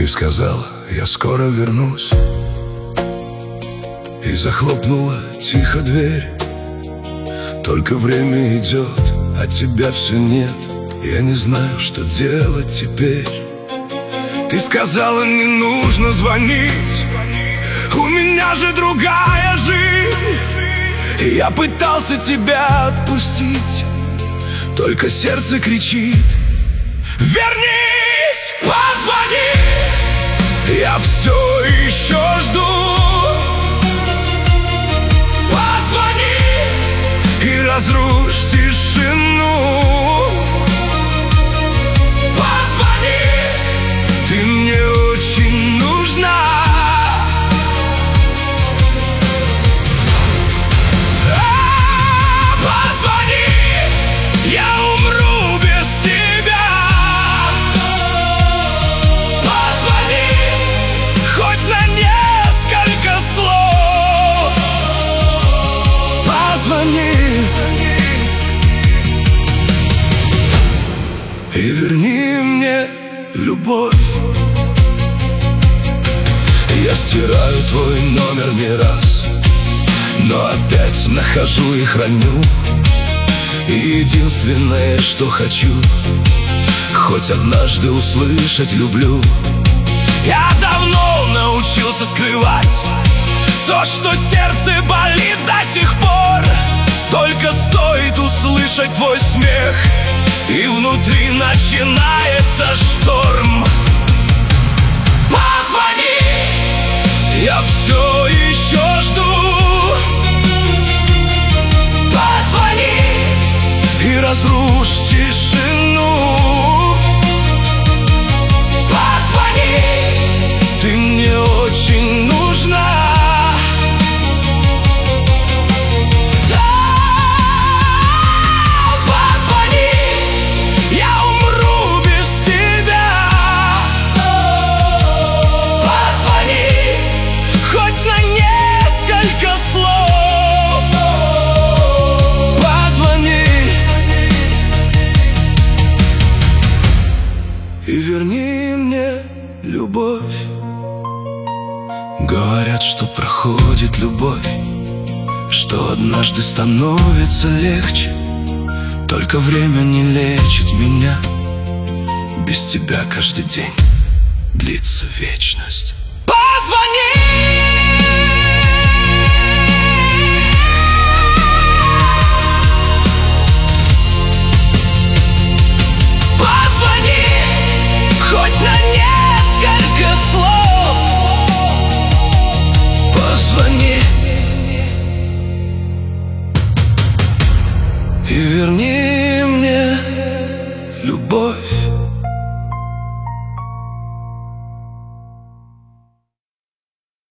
сказала: я скоро вернусь. И захлопнула тихо дверь. Только время идет, а тебя все нет. Я не знаю, что делать теперь. Ты сказала, не нужно звонить, у меня же другая жизнь. И я пытался тебя отпустить, только сердце кричит: вернись, позвони. Я все еще жду. Позвони и разрушь тишину. Позвони, ты мне очень нужна. Позвони, я умру без тебя. Позвони, хоть на несколько слов. Позвони и верни мне любовь. Я стираю твой номер не раз, но опять нахожу и храню. И единственное, что хочу, хоть однажды услышать люблю. Я давно научился скрывать то, что сердце болит до сих пор. Только стоит услышать твой смех, и внутри начинается шторм. Позвони, я все еще жду. Позвони и разрушь тишину. Позвони, ты мне очень нужна. Позвони, я умру без тебя. Позвони, хоть на несколько слов. Позвони и верни мне любовь. Говорят, что проходит любовь, что однажды становится легче. Только время не лечит меня. Без тебя каждый день длится вечность. Позвони! Позвони, хоть на несколько слов. Позвони и верни мне любовь.